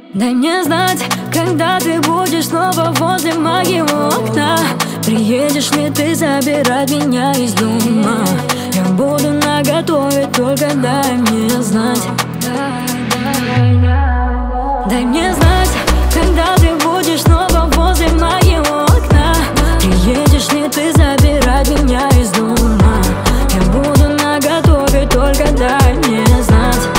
Дай мне знать, когда ты будешь снова возле моего окна. Приедешь ли ты забирать меня из дома? Я буду наготове, только дай мне знать. Дай мне знать, когда ты будешь снова возле моего окна. Приедешь ли ты забирать меня из дома? Я буду наготове, только дай мне знать.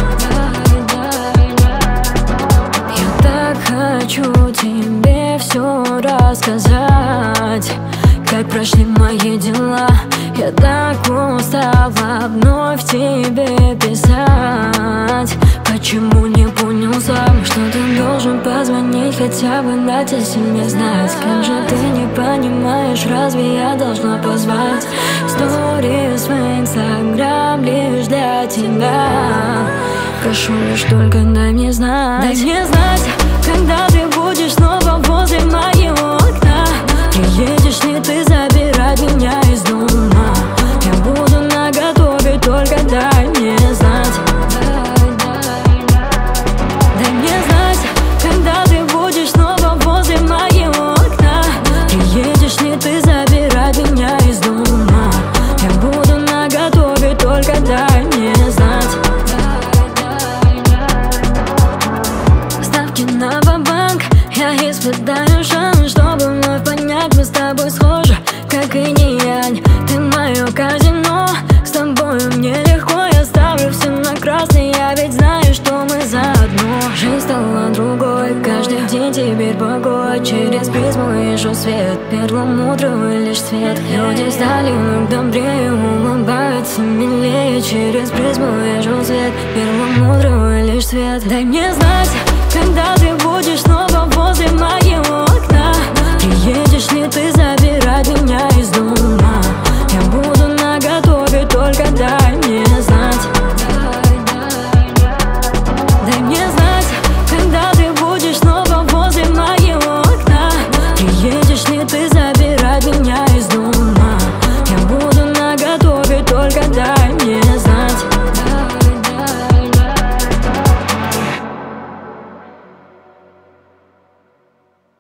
Я так хочу тебе все рассказать, как прошли мои дела. Я так устала вновь тебе писать. Почему не понял сам, что ты должен позвонить, хотя бы дать о себе знать? Как же ты не понимаешь, разве я должна позвать? Сторис в Инстаграм лишь для тебя. Прошу лишь только дай мне знать. Дай мне знать, когда ты будешь снова возле моего окна. Приедешь ли ты забирать меня из дома? Я буду наготове, только дай мне знать. Дай мне знать, когда ты будешь снова возле моего окна. Приедешь ли ты забирать меня из дома? Я буду наготове, только дай мне знать. Ставки на ва-банк, я испытаю шанс, чтобы вновь понять, мы с тобой схожи, как и не янь. Ты мое казино, с тобою мне легко, я ставлю все на красный, я ведь знаю, что мы заодно. Жизнь стала другой, каждый день теперь покой. Через призму вижу свет, перламутровый лишь свет. Люди стали вновь добрее, улыбаются милее. Через призму вижу свет, перламутровый лишь свет. Дай мне знать, когда ты будешь снова возле моего окна. Приедешь ли ты